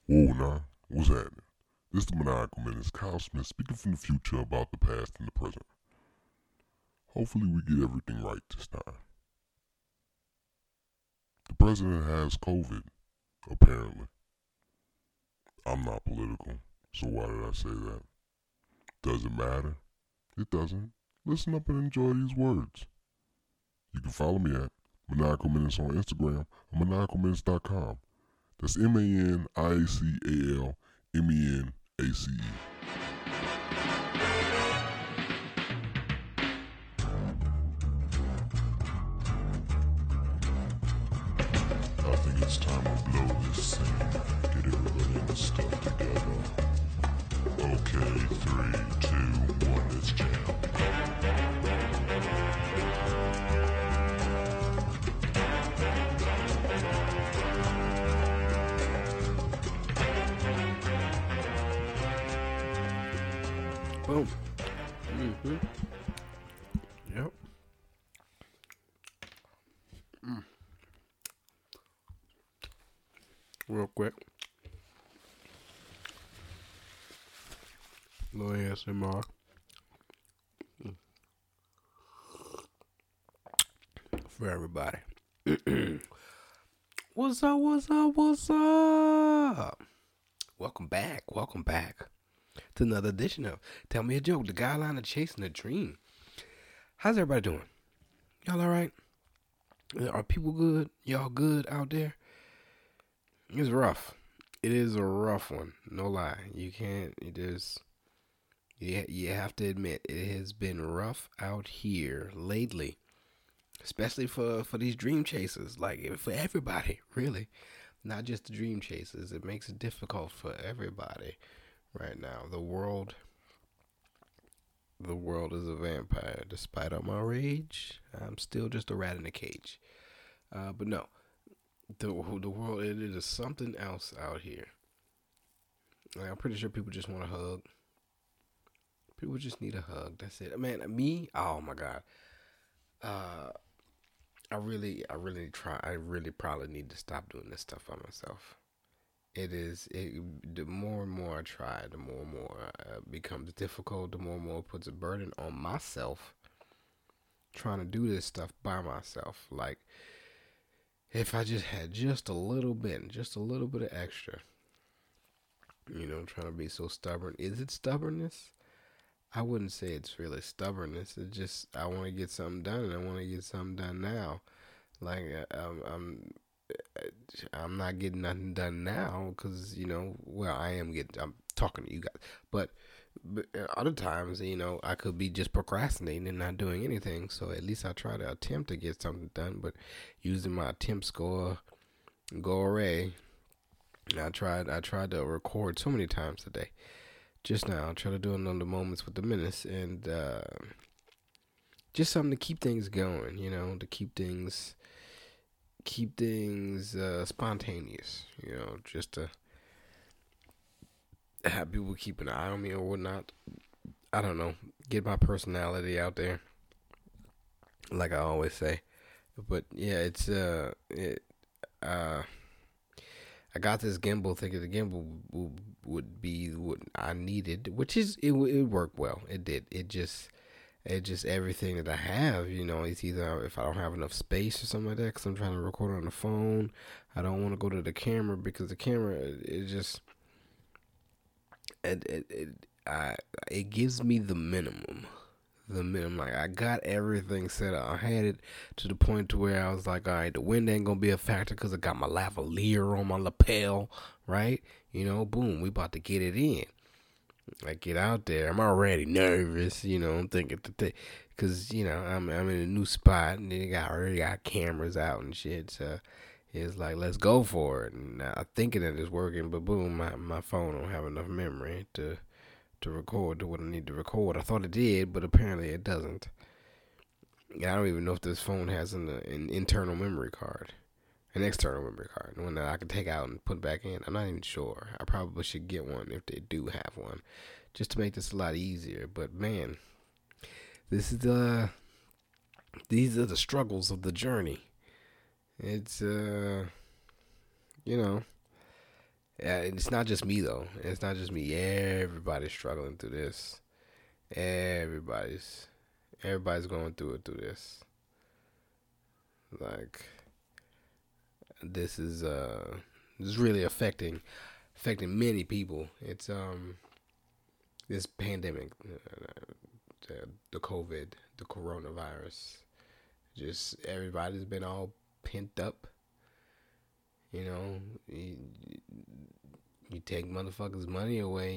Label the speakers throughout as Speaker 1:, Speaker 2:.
Speaker 1: Whoa, nah, what's happening? This is the Maniacal Menace, Kyle Smith speaking from the future about the past and the present. Hopefully we get everything right this time. The president has COVID, apparently. I'm not political, so why did I say that? Does it matter? It doesn't. Listen up and enjoy these words. You can follow me at Maniacal Menace on Instagram or maniacalmenace.com. That's MANIACALMENACE. I think it's time to blow this scene. Get everybody in the stuff together. Okay, 3, 2, 1, let's jam.
Speaker 2: Boom. Yep. Real quick. Little ASMR. For everybody. What's up, what's up, what's up? Welcome back to another edition of Tell Me a Joke, the guideline of chasing a dream. How's everybody doing? Y'all alright? Are people good? Y'all good out there? It's rough. It is a rough one. No lie. You can't, it is, you have to admit, it has been rough out here lately. Especially for these dream chasers. Like, for everybody, really. Not just the dream chasers. It makes it difficult for everybody right now. The world is a vampire. Despite all my rage, I'm still just a rat in a cage. But no, the world, it is something else out here. Like, I'm pretty sure people just want a hug. People just need a hug. That's it. Man, me, oh my God. I really probably need to stop doing this stuff by myself. The more and more I try, the more and more it becomes difficult, the more and more it puts a burden on myself trying to do this stuff by myself. Like, if I just had just a little bit of extra, trying to be so stubborn. Is it stubbornness? I wouldn't say it's really stubbornness. It's just, I want to get something done, and I want to get something done now. Like, I'm not getting nothing done now because, I'm talking to you guys. But other times, I could be just procrastinating and not doing anything. So at least I try to attempt to get something done. But using my attempt score, go array. I tried to record so many times today. Just now, I try to do another Moments with the Menace, and just something to keep things going, to keep things spontaneous, just to have people keep an eye on me or whatnot. I don't know, get my personality out there, like I always say. But yeah, I got this gimbal, thinking the gimbal would be what I needed, which is, it worked well. It did. It just everything that I have, it's either if I don't have enough space or something like that, because I'm trying to record on the phone. I don't want to go to the camera because the camera, it gives me the minimum. Like, I got everything set up. I had it to the point to where I was like, all right, the wind ain't gonna be a factor because I got my lavalier on my lapel, right? Boom, we about to get it in. I get out there, I'm already nervous, I'm thinking because I'm in a new spot and they already got cameras out and shit. So it's like, let's go for it. And I'm thinking that it's working, but boom, my phone don't have enough memory to record to what I need to record. I thought it did, but apparently it doesn't. I don't even know if this phone has an internal memory card, an external memory card, one that I can take out and put back in. I'm not even sure. I probably should get one if they do have one, just to make this a lot easier. But man, these are the struggles of the journey. It's It's not just me though. It's not just me. Everybody's struggling through this. Everybody's everybody's going through it through this. Like this is really affecting many people. It's this pandemic, the COVID, the coronavirus. Just everybody's been all pent up. You know, you take motherfuckers' money away.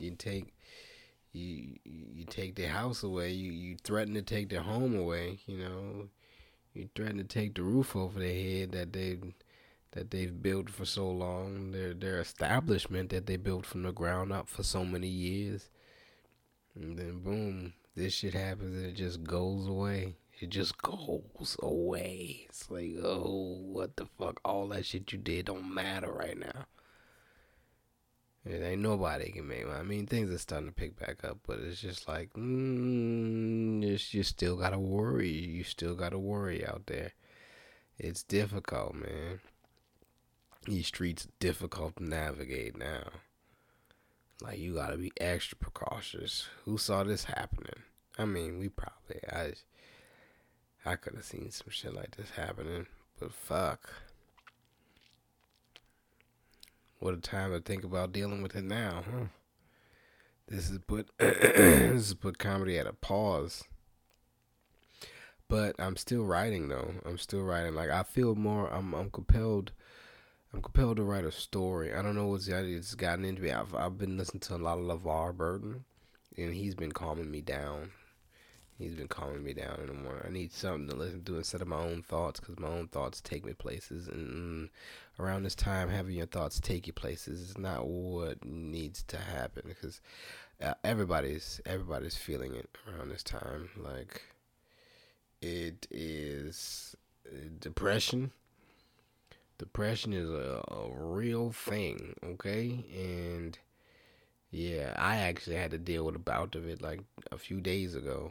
Speaker 2: You take their house away. You threaten to take their home away. You know, you threaten to take the roof over their head that they've built for so long. Their establishment that they built from the ground up for so many years. And then boom, this shit happens and it just goes away. It just goes away. It's like, oh, what the fuck? All that shit you did don't matter right now. It ain't nobody can make. I mean, things are starting to pick back up, but it's just like, you still gotta worry. You still gotta worry out there. It's difficult, man. These streets difficult to navigate now. Like, you gotta be extra precautious. Who saw this happening? I mean, I could have seen some shit like this happening, but fuck. What a time to think about dealing with it now, huh? This has put comedy at a pause. But I'm still writing though. I'm still writing. Like, I feel more. I'm compelled. I'm compelled to write a story. I don't know what's gotten into me. I've been listening to a lot of LeVar Burton, and he's been calming me down. He's been calming me down in the morning. I need something to listen to instead of my own thoughts, because my own thoughts take me places. And around this time, having your thoughts take you places is not what needs to happen, because everybody's feeling it around this time. Like, it is depression. Depression is a real thing, okay? And yeah, I actually had to deal with a bout of it like a few days ago.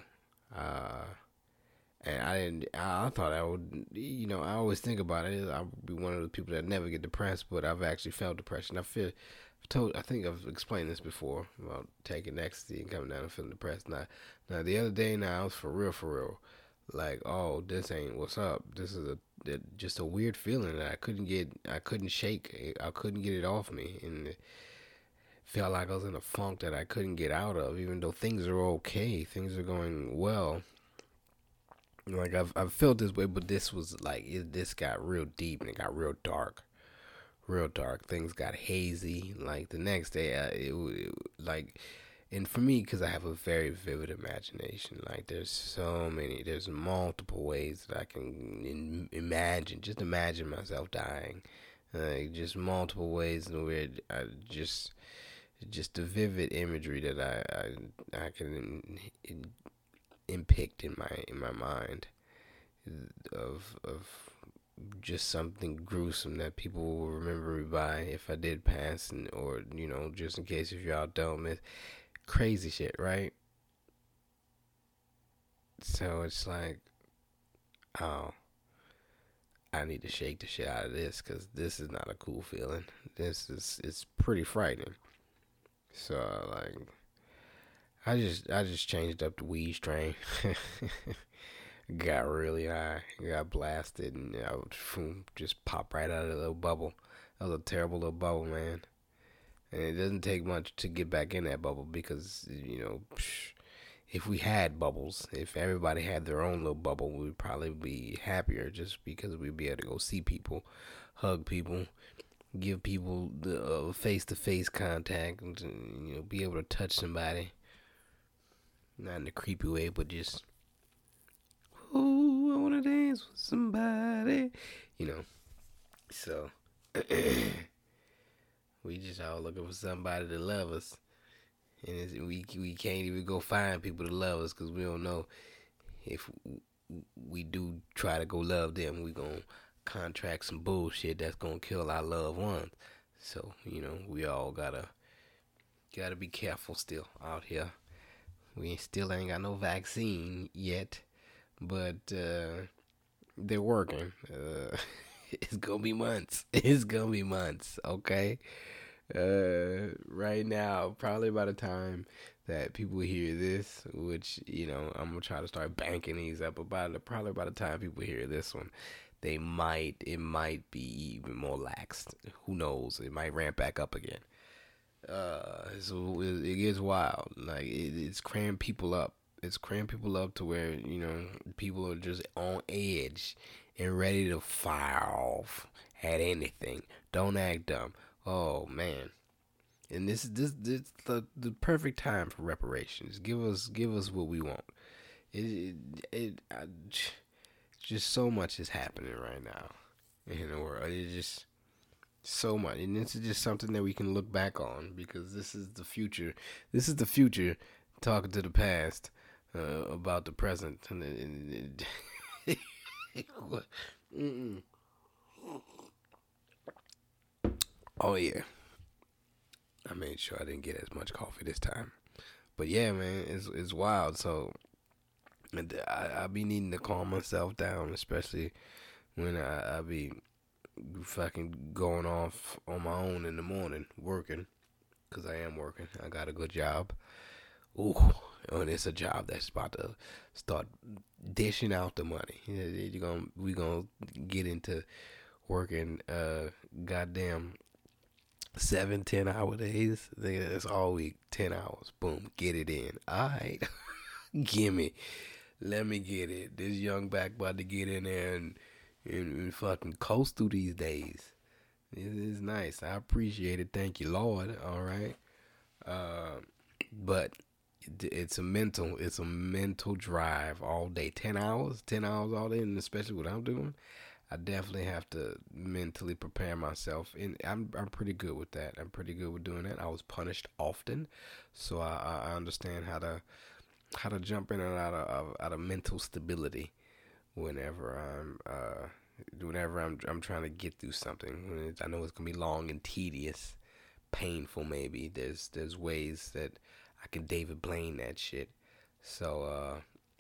Speaker 2: And I thought I would, I always think about it. I'll be one of the people that never get depressed, but I've actually felt depression. I think I've explained this before about taking ecstasy and coming down and feeling depressed. Now the other day, I was for real. Like, oh, this ain't what's up. This is just a weird feeling that I couldn't shake. I couldn't get it off me, and it felt like I was in a funk that I couldn't get out of. Even though things are okay, things are going well. Like, I've felt this way, but this was like this got real deep and it got real dark. Real dark. Things got hazy. Like the next day, like. And for me, because I have a very vivid imagination, like there's multiple ways that I can just imagine myself dying. Like, just multiple ways in where I just the vivid imagery that I can impict in my mind of just something gruesome that people will remember me by if I did pass, or just in case if y'all don't miss. Crazy shit, right? So it's like, oh, I need to shake the shit out of this, because this is not a cool feeling. It's pretty frightening. So like, I just changed up the weed strain. Got really high, got blasted, and I would just pop right out of the little bubble. That was a terrible little bubble, man. And it doesn't take much to get back in that bubble, because, if we had bubbles, if everybody had their own little bubble, we'd probably be happier, just because we'd be able to go see people, hug people, give people the face-to-face contact, and, be able to touch somebody. Not in a creepy way, but just, oh, I want to dance with somebody. So... We just all looking for somebody to love us, and we can't even go find people to love us, because we don't know if we do try to go love them, we gonna contract some bullshit that's gonna kill our loved ones. So we all gotta be careful still out here. We still ain't got no vaccine yet, but they're working. It's gonna be months. Okay. Right now, probably by the time that people hear this, which I'm gonna try to start banking these up. Probably by the time people hear this one, it might be even more laxed. Who knows? It might ramp back up again. So it gets wild. Like it's cramming people up. It's cramming people up to where people are just on edge and ready to fire off at anything. Don't act dumb. Oh man. And this the perfect time for reparations. Give us what we want. Just so much is happening right now in the world. It's just so much, and this is just something that we can look back on because this is the future. This is the future talking to the past about the present. Oh yeah, I made sure I didn't get as much coffee this time. But yeah, man, it's wild. So I be needing to calm myself down, especially when I be fucking going off on my own in the morning working, because I am working. I got a good job. Ooh, and it's a job that's about to start dishing out the money. We gonna get into working goddamn 7-10 hour days. That's all week, 10 hours. Boom, get it in. All right, gimme. Let me get it. This young back about to get in there and fucking coast through these days. It is nice. I appreciate it. Thank you, Lord. All right. But it's a mental drive all day. 10 hours all day, and especially what I'm doing, I definitely have to mentally prepare myself, and I'm pretty good with that. I'm pretty good with doing that. I was punished often, so I understand how to jump in and out of mental stability whenever I'm trying to get through something. I know it's gonna be long and tedious, painful. Maybe there's ways that I can David Blaine that shit. So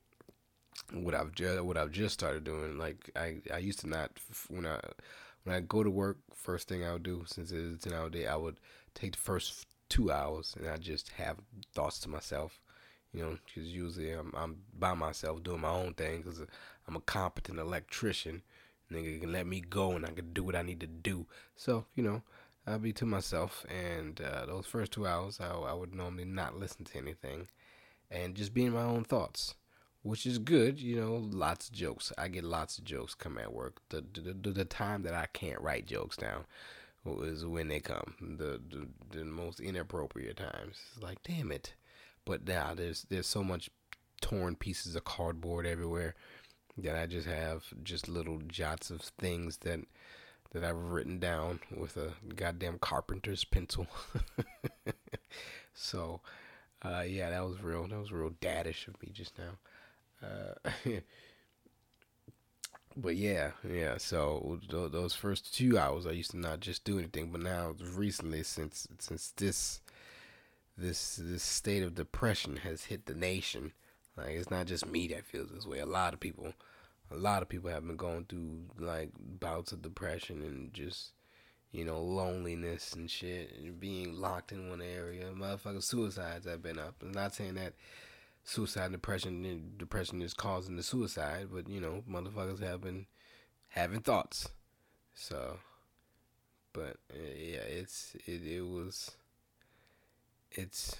Speaker 2: what I've just started doing, like I used to not when I go to work, first thing I would do, since it's an 10 hour day, I would take the first 2 hours and I just have thoughts to myself. Because usually I'm by myself doing my own thing because I'm a competent electrician. Nigga can let me go and I can do what I need to do. So, I'll be to myself. And those first 2 hours, I would normally not listen to anything and just be in my own thoughts, which is good. Lots of jokes. I get lots of jokes come at work. The time that I can't write jokes down is when they come. The most inappropriate times. It's like, damn it. But now there's so much torn pieces of cardboard everywhere that I just have just little jots of things that I've written down with a goddamn carpenter's pencil. So, yeah, that was real. That was real daddish of me just now. But yeah. So those first 2 hours, I used to not just do anything, but now recently, since this state of depression has hit the nation. Like it's not just me that feels this way. A lot of people have been going through like bouts of depression and just loneliness and shit, and being locked in one area. Motherfucking suicides have been up. I'm not saying that suicide and depression is causing the suicide, but motherfuckers have been having thoughts. So, but yeah, it's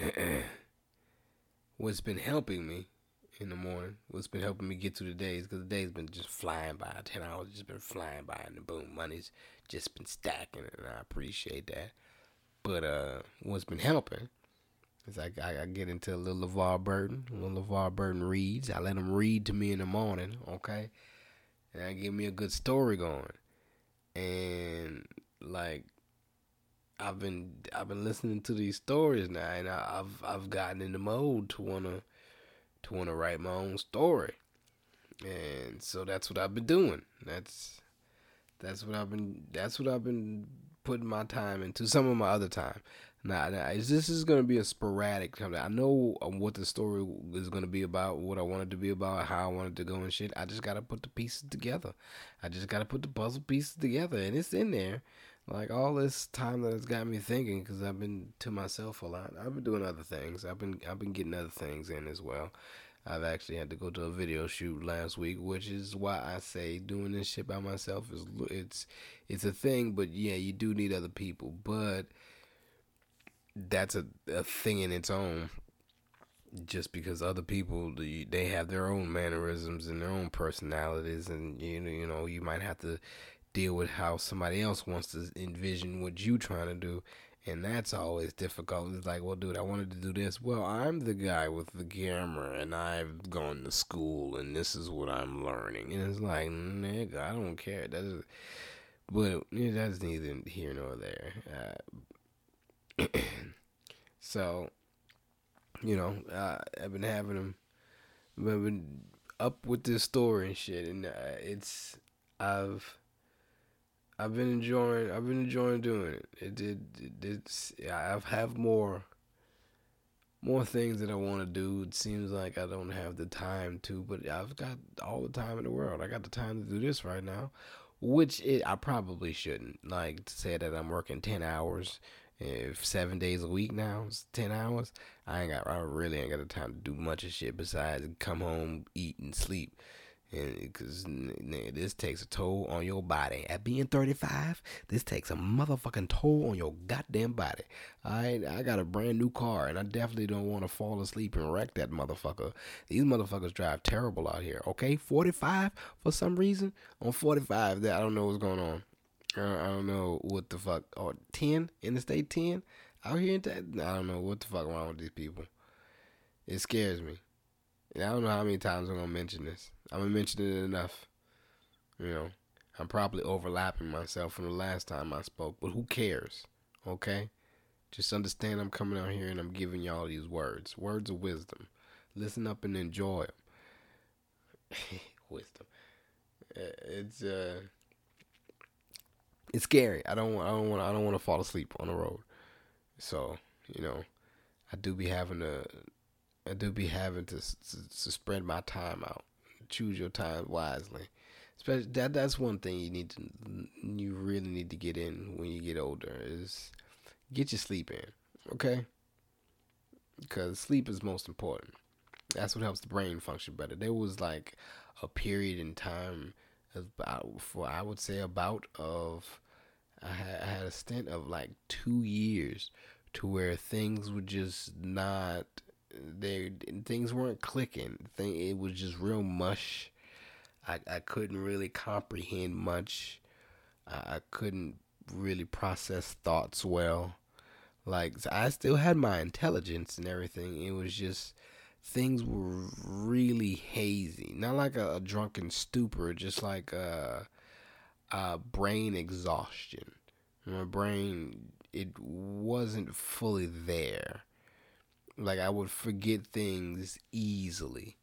Speaker 2: what's been helping me in the morning, what's been helping me get through the days, because the day's been just flying by. 10 hours just been flying by, and the boom, money's just been stacking, and I appreciate that. But what's been helping is I get into a little LeVar Burton reads. I let him read to me in the morning, okay, and I give me a good story going, and like I've been listening to these stories now, and I've gotten in the mode to wanna write my own story, and so that's what I've been doing. That's what I've been putting my time into. Some of my other time. Now this is gonna be a sporadic time. I know what the story is gonna be about, what I want it to be about, how I want it to go and shit. I just gotta put the pieces together. I just gotta put the puzzle pieces together, and it's in there. Like all this time that has got me thinking, because I've been to myself a lot. I've been doing other things. I've been getting other things in as well. I've actually had to go to a video shoot last week, which is why I say doing this shit by myself is it's a thing. But yeah, you do need other people. But that's a thing in its own. Just because other people they have their own mannerisms and their own personalities, and you know you might have to deal with how somebody else wants to envision what you trying to do. And that's always difficult. It's like, well, dude, I wanted to do this. Well, I'm the guy with the camera, and I've gone to school, and this is what I'm learning. And it's like, nigga, I don't care. But that's neither here nor there. So, I've been having them, I've been up with this story and shit, and I've I've been enjoying doing it. I have more things that I want to do. It seems like I don't have the time to, but I've got all the time in the world. I got the time to do this right now, I probably shouldn't. Like to say that I'm working 10 hours, if 7 days a week now, it's 10 hours. I really ain't got the time to do much of shit besides come home, eat, and sleep. And because this takes a toll on your body. At being 35, this takes a motherfucking toll on your goddamn body. I got a brand new car, and I definitely don't want to fall asleep and wreck that motherfucker. These motherfuckers drive terrible out here. Okay, 45 for some reason. On 45, I don't know what's going on. I don't know what the fuck. Or 10, Interstate 10 out here I don't know what the fuck wrong with these people. It scares me. And I don't know how many times I'm gonna mention this. I'm gonna mention it enough. I'm probably overlapping myself from the last time I spoke, but who cares? Okay? Just understand I'm coming out here and I'm giving y'all these words of wisdom. Listen up and enjoy them. Wisdom. It's scary. I don't want to fall asleep on the road. So, I do be having to spread my time out. Choose your time wisely. Especially that's one thing you really need to get in when you get older is get your sleep in. Okay? Because sleep is most important. That's what helps the brain function better. There was like a period in time I would say I had a stint of like 2 years to where things were just not things weren't clicking. It was just real mush. I couldn't really comprehend much. I couldn't really process thoughts well. Like I still had my intelligence and everything. It was just things were really hazy. Not like a drunken stupor, just like a brain exhaustion. My brain, it wasn't fully there. Like I would forget things easily,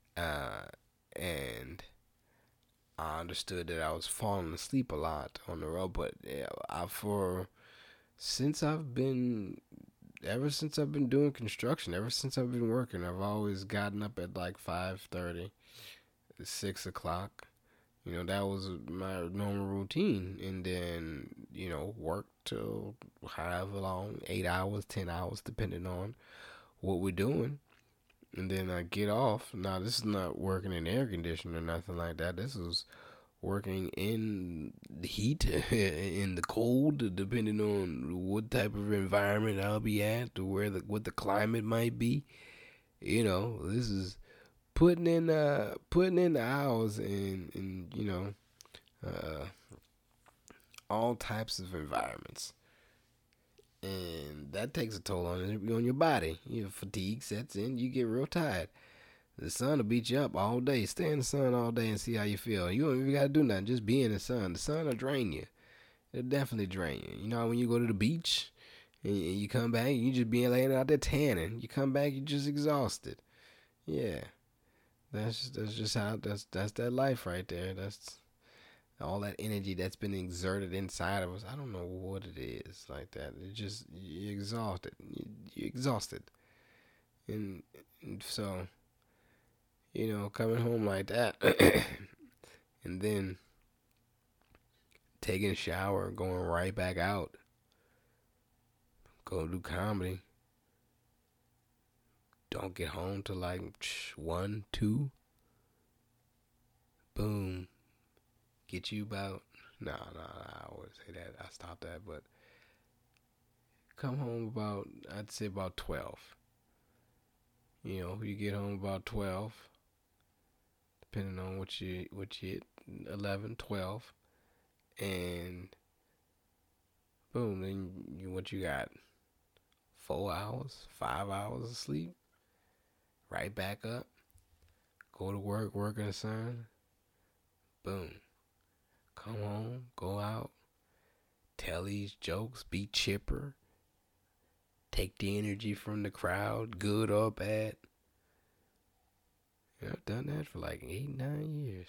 Speaker 2: and I understood that I was falling asleep a lot on the road. But yeah, since I've been ever since I've been doing construction, ever since I've been working, I've always gotten up at like 5:30, 6 o'clock. That was my normal routine, and then work till however long, 8 hours, 10 hours, depending on what we're doing. And then I get off. Now, this is not working in air conditioning or nothing like that. This is working in the heat, in the cold, depending on what type of environment I'll be at, or what the climate might be. This is putting in the hours in all types of environments. And that takes a toll on your body. Your fatigue sets in. You get real tired. The sun will beat you up all day. Stay in the sun all day and see how you feel. You don't even got to do nothing. Just be in the sun. The sun will drain you. It'll definitely drain you. When you go to the beach and you come back, you just be laying out there tanning. You come back, you're just exhausted. Yeah, that's just how that's that life right there. That's all that energy that's been exerted inside of us. I don't know what it is like that. It just you're exhausted. You're exhausted, and so coming home like that, and then taking a shower, going right back out, go do comedy. Don't get home till like 1, 2. Boom. Get you about, I always say that. I stopped that, but come home about, I'd say about 12. You get home about 12, depending on what you hit, 11, 12, and boom, then what you got? 4 hours, 5 hours of sleep, right back up, go to work in the sun, boom, come home, go out, tell these jokes, be chipper, take the energy from the crowd, good or bad. I've done that for like 8, 9 years.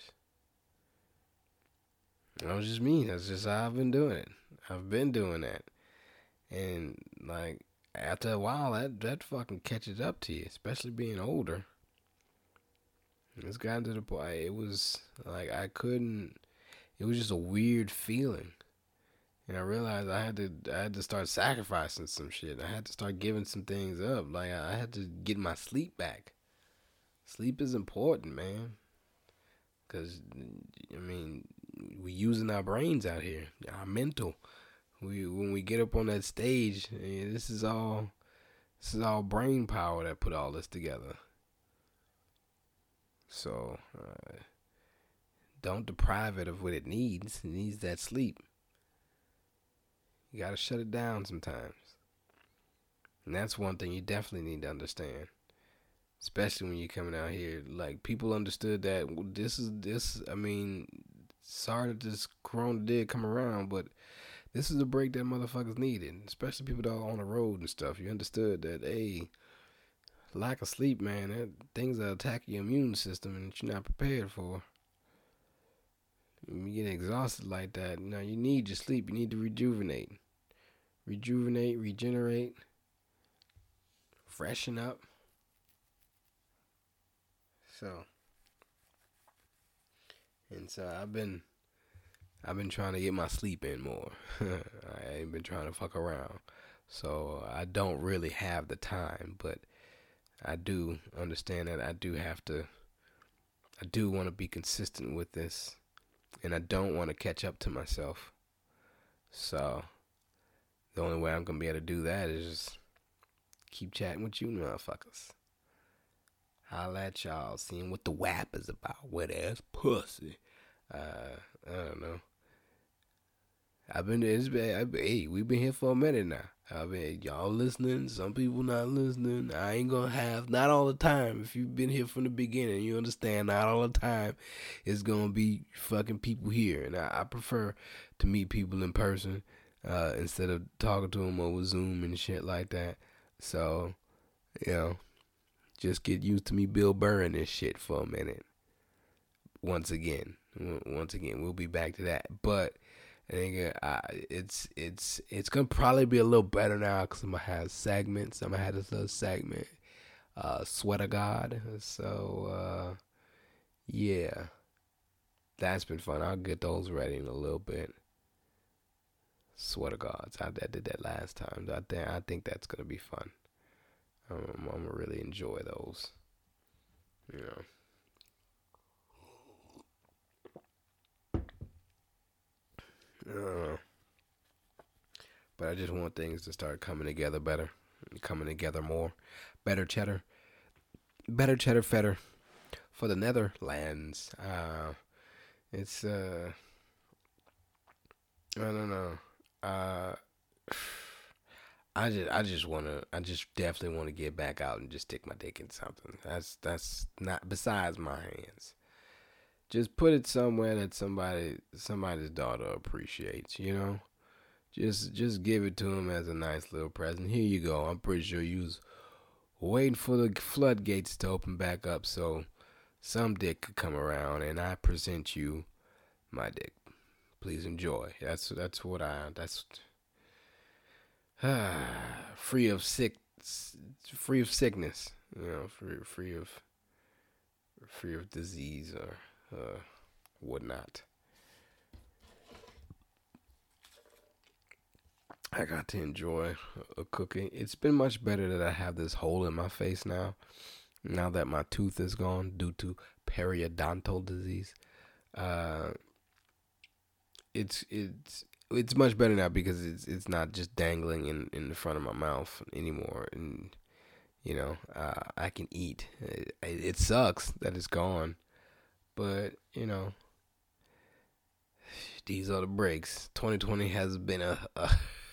Speaker 2: That was just me. That's just how I've been doing it. I've been doing that. And like after a while that fucking catches up to you, especially being older. It's gotten to the point it was like it was just a weird feeling. And I realized I had to start sacrificing some shit. I had to start giving some things up. Like I had to get my sleep back. Sleep is important, man. Cause we using our brains out here, our mental. When we get up on that stage, this is all brain power that put all this together. So don't deprive it of what it needs. It needs that sleep. You gotta shut it down sometimes. And that's one thing you definitely need to understand. Especially when you're coming out here. Like, people understood that sorry that this corona did come around, but this is a break that motherfuckers needed. Especially people that are on the road and stuff. You understood that, hey, lack of sleep, man, things that attack your immune system and that you're not prepared for. When you get exhausted like that, you need your sleep. You need to rejuvenate, regenerate, freshen up. So I've been trying to get my sleep in more. I ain't been trying to fuck around. So I don't really have the time, but I do understand that I do want to be consistent with this, and I don't want to catch up to myself. So the only way I'm going to be able to do that is just keep chatting with you motherfuckers. Holla at y'all, seeing what the WAP is about. Wet ass pussy. I don't know. We've been here for a minute now. Y'all listening, some people not listening. I ain't gonna have, not all the time. If you've been here from the beginning, you understand, not all the time it's gonna be fucking people here. And I prefer to meet people in person instead of talking to them over Zoom and shit like that. So, just get used to me Bill Burr and this shit for a minute. Once again, we'll be back to that. But it's gonna probably be a little better now because I'm gonna have segments. I'm gonna have this little segment, Sweater God. So yeah, that's been fun. I'll get those ready in a little bit. Sweater Gods. I did that last time. I think that's gonna be fun. I'm gonna really enjoy those. But I just want things to start coming together better, coming together more, better cheddar fetter for the Netherlands. It's I don't know. I just definitely want to get back out and just stick my dick in something. That's not besides my hands. Just put it somewhere that somebody's daughter appreciates, Just give it to him as a nice little present. Here you go. I'm pretty sure you was waiting for the floodgates to open back up so some dick could come around, and I present you my dick. Please enjoy. That's free of sickness, free of disease or whatnot. I got to enjoy a cookie. It's been much better that I have this hole in my face now. Now that my tooth is gone due to periodontal disease, uh, it's much better now because it's not just dangling in the front of my mouth anymore, and I can eat. It sucks that it's gone, but these are the breaks. 2020 has been a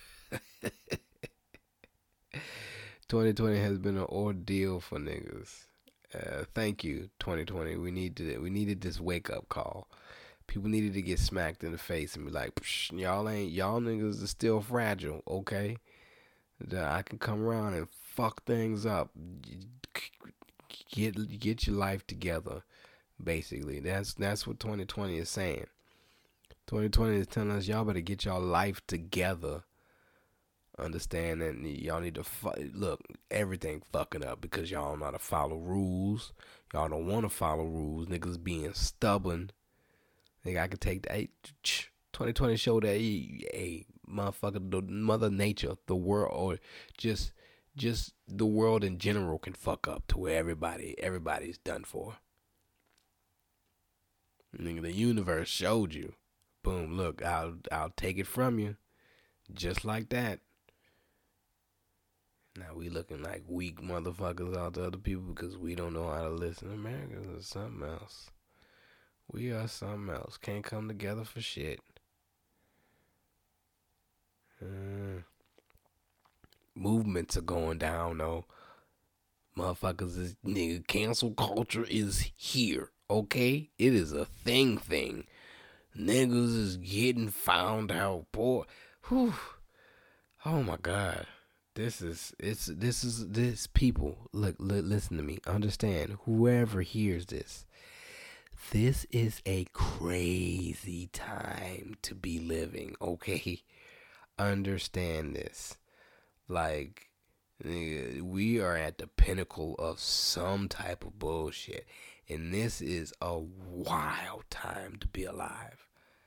Speaker 2: 2020 has been an ordeal for niggas. Thank you, 2020. We needed this wake up call. People needed to get smacked in the face and be like, y'all niggas are still fragile, okay? That I can come around and fuck things up. Get your life together. Basically, that's what 2020 is saying. 2020 is telling us y'all better get y'all life together. Understand that y'all need to look, everything fucking up because y'all don't know how to follow rules. Y'all don't want to follow rules. Niggas being stubborn. Nigga, I could take that. 2020 showed that, hey, motherfucker, the mother nature, the world, or just the world in general can fuck up to where everybody's done for. Nigga, the universe showed you. Boom, look, I'll take it from you. Just like that. Now we looking like weak motherfuckers out to other people because we don't know how to listen. Americans are something else. We are something else. Can't come together for shit. Movements are going down though. Motherfuckers is nigga. Cancel culture is here. Okay, it is a thing. Niggas is getting found out, boy. Whew. Oh my god. This people. Look, listen to me. Understand. Whoever hears this. This is a crazy time to be living, okay? Understand this. Like, we are at the pinnacle of some type of bullshit. And this is a wild time to be alive.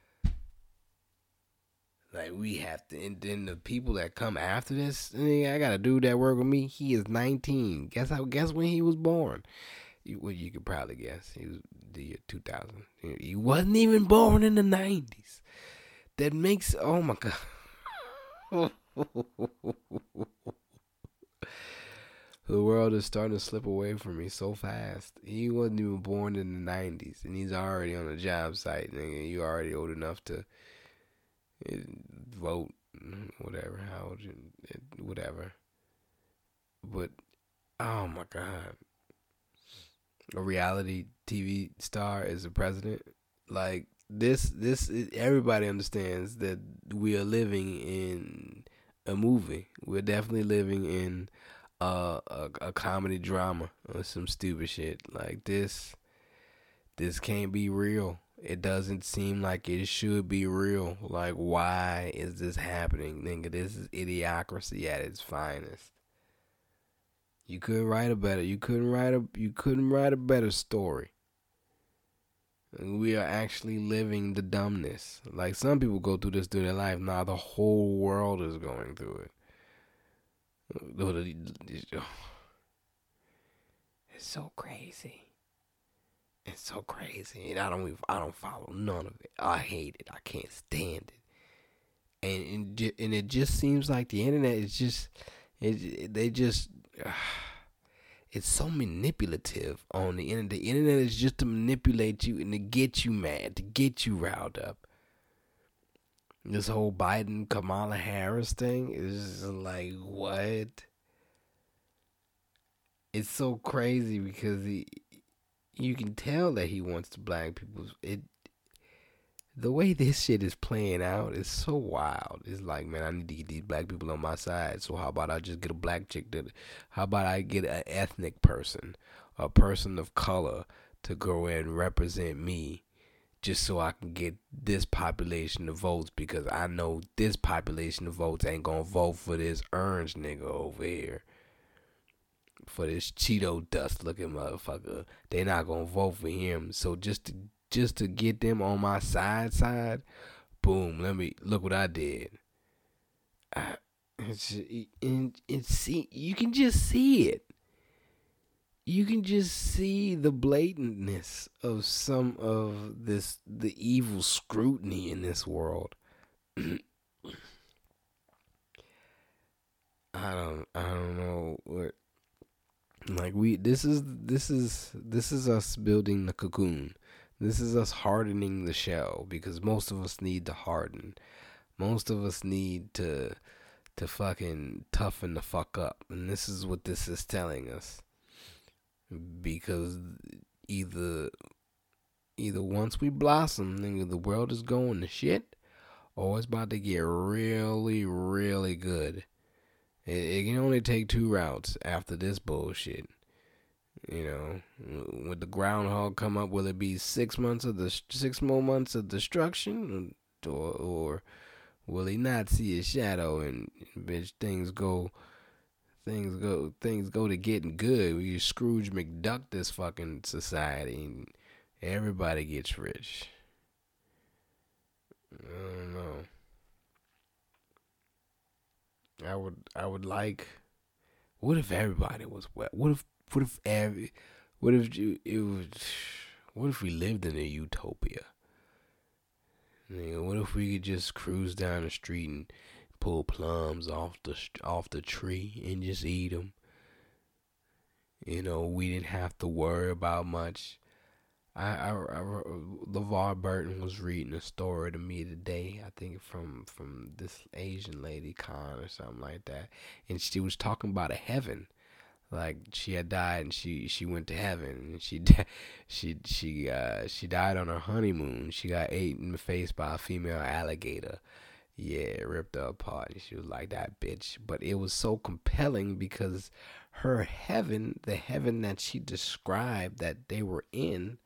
Speaker 2: Like, we have to, and then the people that come after this, I got a dude that work with me, he is 19. Guess when he was born? You could probably guess. He was the year 2000. He wasn't even born in the 90s. That makes, oh my God. The world is starting to slip away from me so fast. He wasn't even born in the 90s, and he's already on a job site. Nigga, you already old enough to vote, whatever, how old you, whatever. But, oh my God. A reality TV star is a president. Like, this everybody understands that we are living in a movie. We're definitely living in a comedy drama or some stupid shit. Like, this can't be real. It doesn't seem like it should be real. Like, why is this happening? Nigga, this is idiocracy at its finest. You couldn't write a better story. We are actually living the dumbness. Like, some people go through this through their life. Now the whole world is going through it. It's so crazy. It's so crazy. And I don't follow none of it. I hate it. I can't stand it. And it just seems like the internet is just it's so manipulative on the internet. The internet is just to manipulate you and to get you mad, to get you riled up. This whole Biden Kamala Harris thing is just like, what? It's so crazy because you can tell that he wants the black people. The way this shit is playing out is so wild. It's like, man, I need to get these black people on my side. So how about I just get a black chick? How about I get an ethnic person, a person of color, to go in and represent me, just so I can get this population of votes, because I know this population of votes ain't gonna vote for this orange nigga over here, for this Cheeto dust looking motherfucker. They not gonna vote for him. So just to get them on my side, boom, let me look what I did. You can just see it. You can just see the blatantness of some of the evil scrutiny in this world. I don't know what, like, this is us building the cocoon. This is us hardening the shell, because most of us need to harden. Most of us need to fucking toughen the fuck up. And this is what this is telling us. Because either once we blossom, nigga, the world is going to shit, or it's about to get really, really good. It can only take two routes after this bullshit. You know, would the groundhog come up? Will it be 6 months of 6 more months of destruction, or will he not see his shadow and bitch things go to getting good? We Scrooge McDuck this fucking society and everybody gets rich. I don't know. I would like. What if everybody was wet? What if what if we lived in a utopia? What if we could just cruise down the street and pull plums off the tree and just eat them? We didn't have to worry about much. LeVar Burton was reading a story to me today. I think from this Asian lady, Khan or something like that, and she was talking about a heaven. Like, she had died and she went to heaven, and she died on her honeymoon. She got ate in the face by a female alligator. Yeah, ripped her apart, and she was like, that bitch. But it was so compelling because her heaven, the heaven that she described that they were in,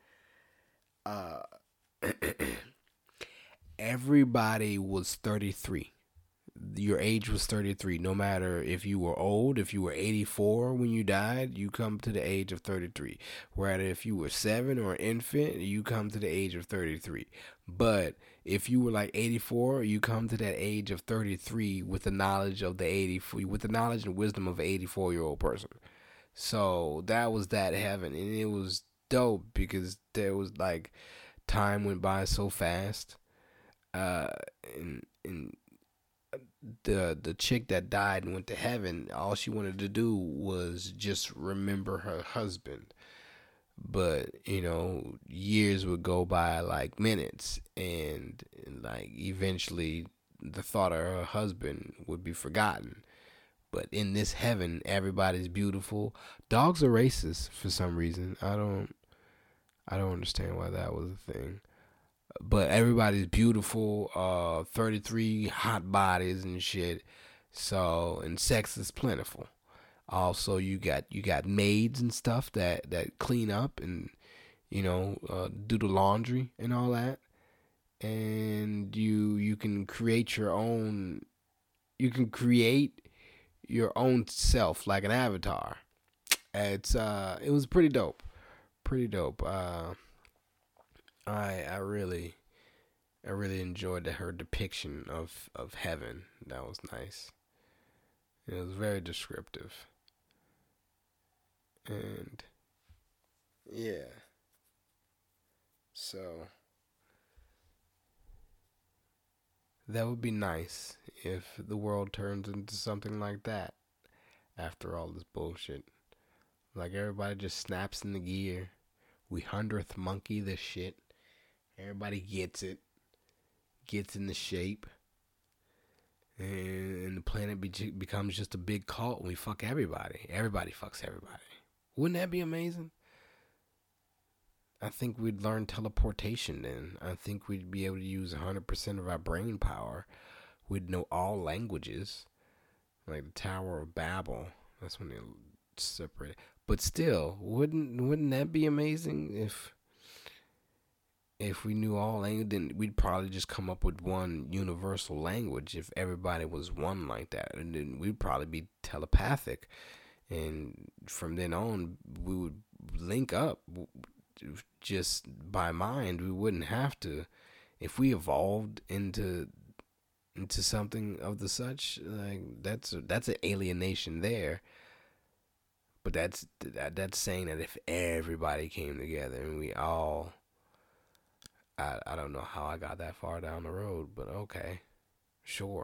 Speaker 2: everybody was 33. Your age was 33. No matter if you were old, if you were 84 when you died, you come to the age of 33. Whereas if you were 7 or an infant, you come to the age of 33. But if you were like 84, you come to that age of 33 with the knowledge of with the knowledge and wisdom of an 84-year-old person. So that was that heaven, and it was dope because there was like time went by so fast. And the chick that died and went to heaven, all she wanted to do was just remember her husband. But years would go by like minutes, and like eventually the thought of her husband would be forgotten. But in this heaven, everybody's beautiful. Dogs are racist for some reason. I don't understand why that was a thing. But everybody's beautiful, 33 hot bodies and shit. So, and sex is plentiful. Also, you got maids and stuff that clean up and do the laundry and all that. And you can create your own. You can create your own self like an avatar. It was pretty dope. Pretty dope. I really enjoyed her depiction of heaven. That was nice. It was very descriptive. And yeah. So that would be nice if the world turns into something like that after all this bullshit. Like, everybody just snaps in the gear. We 100th monkey this shit. Everybody gets it. Gets in the shape. And the planet becomes just a big cult and we fuck everybody. Everybody fucks everybody. Wouldn't that be amazing? I think we'd learn teleportation then. I think we'd be able to use 100% of our brain power. We'd know all languages. Like the Tower of Babel. That's when they separated. But still, wouldn't that be amazing if we knew all language? Then we'd probably just come up with one universal language if everybody was one like that. And then we'd probably be telepathic. And from then on, we would link up just by mind. We wouldn't have to. If we evolved into into something of the such, like that's an alienation there. But that's saying that if everybody came together and we all, I don't know how I got that far down the road, but okay, sure.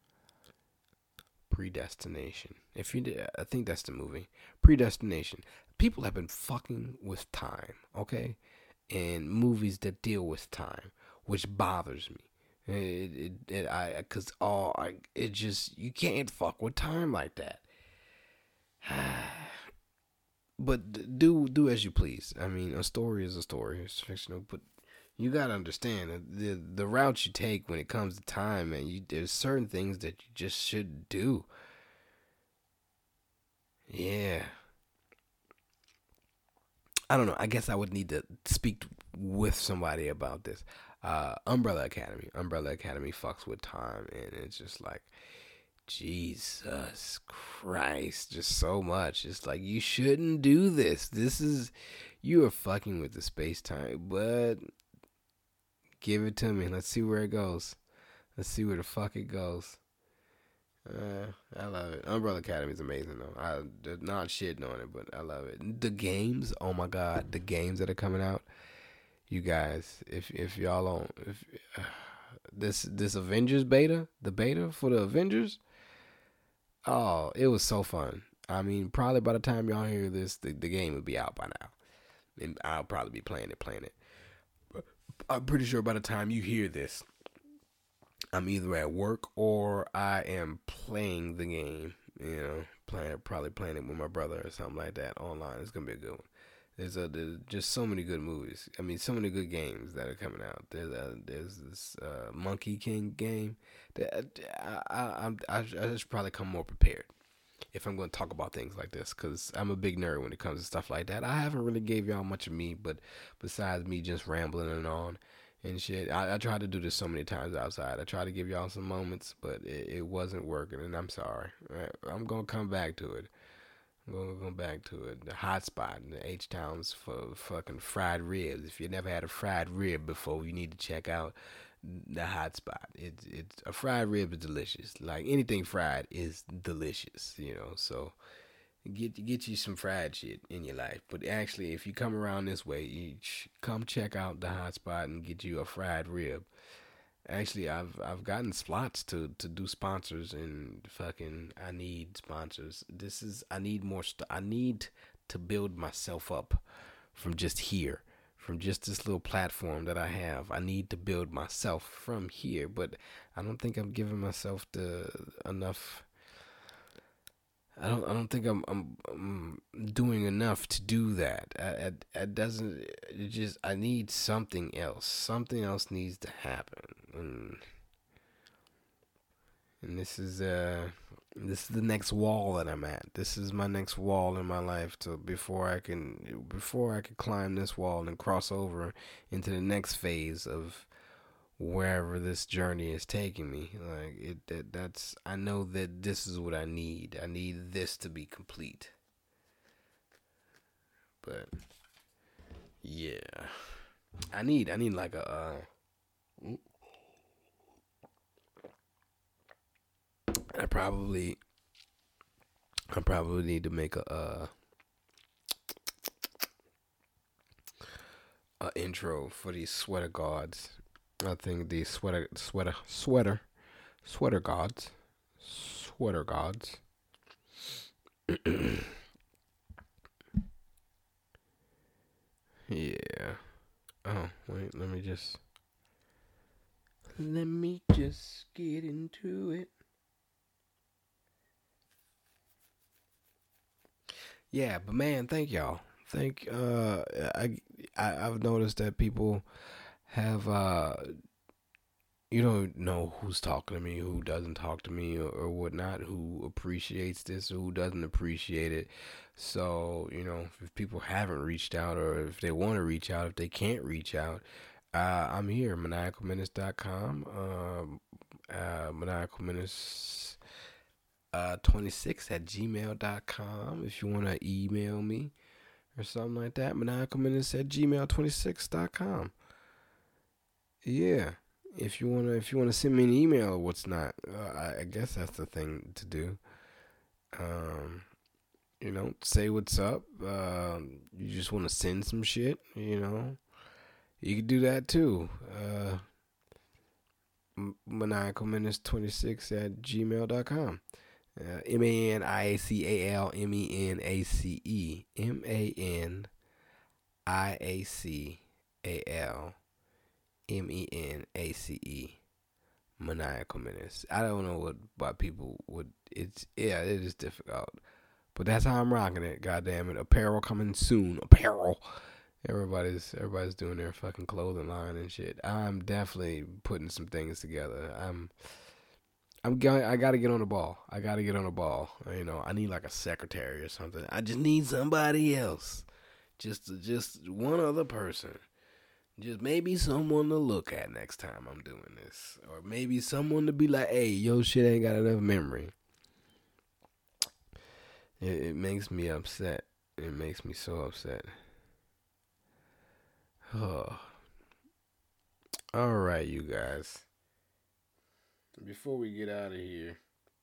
Speaker 2: Predestination. If you did, I think that's the movie. Predestination. People have been fucking with time, okay, and movies that deal with time, which bothers me. It just, you can't fuck with time like that. But do as you please. I mean, a story is a story. It's fictional, but you gotta understand that the route you take when it comes to time, and there's certain things that you just shouldn't do. Yeah, I don't know. I guess I would need to speak with somebody about this. Umbrella Academy. Umbrella Academy fucks with time, and it's just like, Jesus Christ, just so much. It's like, you shouldn't do this. You are fucking with the space time, but give it to me. Let's see where it goes. Let's see where the fuck it goes. I love it. Umbrella Academy is amazing though. I'm not shitting on it, but I love it. The games, oh my god, the games that are coming out. You guys, if y'all on this Avengers beta, the beta for the Avengers, oh, it was so fun. I mean, probably by the time y'all hear this, the game would be out by now, and I'll probably be playing it. But I'm pretty sure by the time you hear this, I'm either at work or I am playing the game. Probably playing it with my brother or something like that online. It's gonna be a good one. There's just so many good movies. I mean, so many good games that are coming out. There's this Monkey King game that I should probably come more prepared if I'm going to talk about things like this, because I'm a big nerd when it comes to stuff like that. I haven't really gave y'all much of me, but besides me just rambling and on and shit, I tried to do this so many times outside. I tried to give y'all some moments, but it wasn't working, and I'm sorry. I'm going to come back to it. Go back to it. The hot spot in the H-Towns for fucking fried ribs. If you never had a fried rib before, you need to check out the hot spot. It's a fried rib is delicious. Like anything fried is delicious, So get you some fried shit in your life. But actually, if you come around this way, you come check out the hot spot and get you a fried rib. Actually, I've gotten slots to do sponsors, and fucking I need sponsors. I need more I need to build myself up from just here, from just this little platform that I have. I need to build myself from here, but I don't think I'm giving myself enough. I don't think I'm doing enough to do that. I need something else. Something else needs to happen. And this is the next wall that I'm at. This is my next wall in my life. So before I can climb this wall and cross over into the next phase of wherever this journey is taking me, that's I know that this is what I need. I need this to be complete. But yeah, I need like I probably need to make a intro for these sweater gods. I think these sweater gods. Yeah. Oh, wait, let me just get into it. Yeah, but man, thank y'all. I've noticed that people have you don't know who's talking to me, who doesn't talk to me, or whatnot, who appreciates this or who doesn't appreciate it. So, if people haven't reached out, or if they want to reach out, if they can't reach out, I'm here, maniacalmenace.com, maniacalmenace 26 at gmail.com if you want to email me or something like that, maniacalmenace at gmail26.com. Yeah. if you wanna send me an email or what's not, I guess that's the thing to do. Um, say what's up. You just want to send some shit. You can do that too. Maniacalmenace26 at gmail.com. MANIACALMENACE. MANIACALMENACE. Maniacal Menace. I don't know why people would. It is difficult. But that's how I'm rocking it. Goddamn it. Apparel coming soon. Apparel. Everybody's doing their fucking clothing line and shit. I'm definitely putting some things together. I gotta get on the ball. I gotta get on the ball. I need like a secretary or something. I just need somebody else. Just one other person. Just maybe someone to look at next time I'm doing this. Or maybe someone to be like, hey, your shit ain't got enough memory. It makes me upset. It makes me so upset. Oh. All right, you guys. Before we get out of here,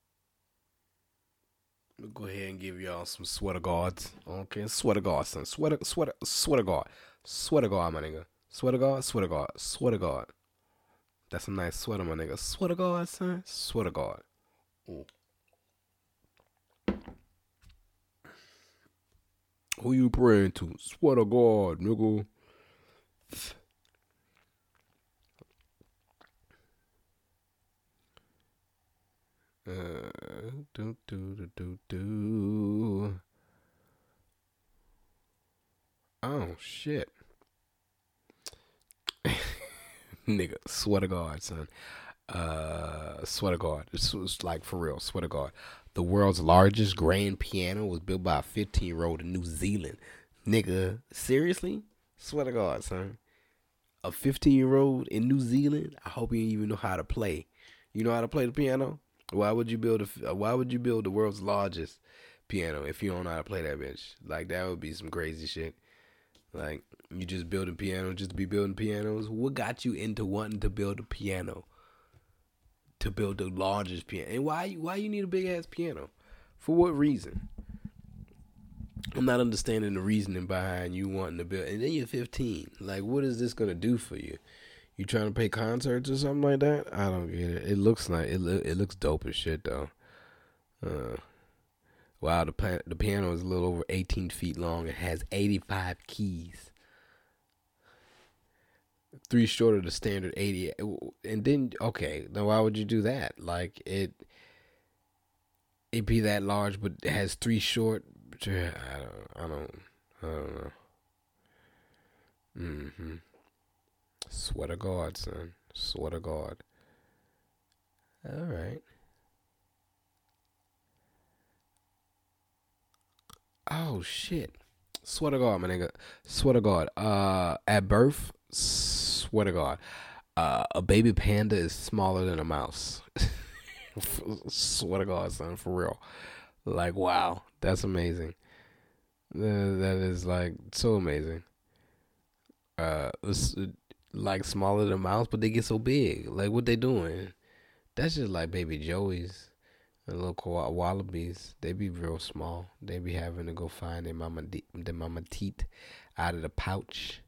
Speaker 2: we'll go ahead and give y'all some sweater guards. Okay, sweater guard, son. Sweater guard. Sweater guard, my nigga. Sweater guard, sweater guard, sweater guard. That's a nice sweater, my nigga. Sweater guard, son. Sweater guard. Who you praying to? Sweater guard, nigga. Oh shit. Nigga, swear to God, son. Swear to God. It's like for real, swear to God. The world's largest grand piano was built by a 15-year-old in New Zealand. Nigga, seriously? Swear to God, son. A 15-year-old in New Zealand? I hope you even know how to play. You know how to play the piano? Why would you build the world's largest piano if you don't know how to play that bitch? Like, that would be some crazy shit. Like, you just building pianos just to be building pianos? What got you into wanting to build a piano? To build the largest piano? And why you need a big ass piano? For what reason? I'm not understanding the reasoning behind you wanting to build. And then you're 15. Like, what is this gonna do for you? You trying to play concerts or something like that? I don't get it. It looks like it looks dope as shit though. Wow, the piano is a little over 18 feet long. It has 85 keys. 3 short of the standard 80. And then, okay, then why would you do that? Like, it be that large, but it has 3 short. I don't know. Swear to God, son. Swear to God. All right. Oh shit. Swear to God, my nigga. Swear to God. At birth, swear to God, a baby panda is smaller than a mouse. Swear to God, son, for real. Like, wow, that's amazing. That is like so amazing. It's like smaller than a mouse, but they get so big. Like, what they doing? That's just like baby joeys. The little wallabies, they be real small. They be having to go find their mama teeth out of the pouch.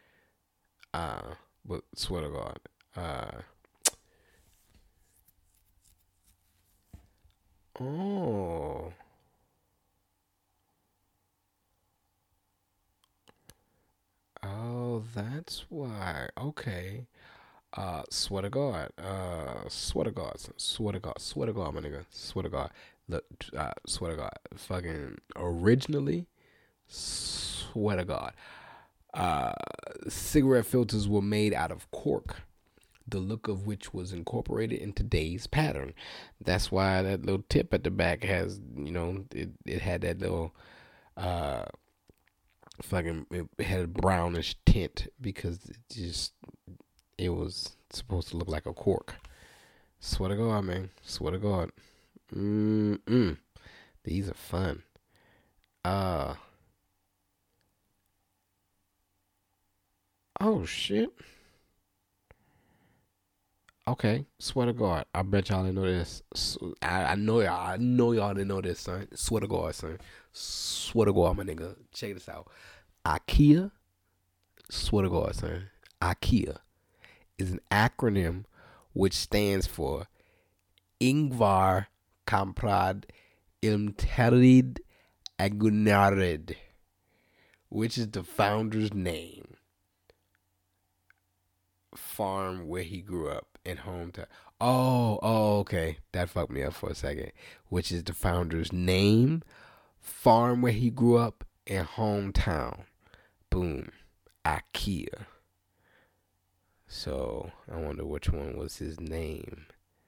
Speaker 2: But swear to God. Oh. Oh, that's why. Okay. Swear to God. Swear to God. Swear to God. Swear to God, my nigga. Swear to God. Look, swear to God. Fucking originally, swear to God. Cigarette filters were made out of cork, the look of which was incorporated in today's pattern. That's why that little tip at the back has, it had that little, it had a brownish tint because it was supposed to look like a cork. Swear to God, man. Swear to God. These are fun. Oh shit. Okay, swear to God, I bet y'all didn't know this. I know y'all. I know y'all didn't know this, son. Swear to God, son. Swear to God, my nigga. Check this out. IKEA. Swear to God, son. IKEA is an acronym which stands for Ingvar Kamprad Ilmterid Agunarid, which is the founder's name, farm where he grew up, in hometown. Oh, okay. That fucked me up for a second. Which is the founder's name, farm where he grew up, and hometown. Boom. IKEA. So I wonder which one was his name.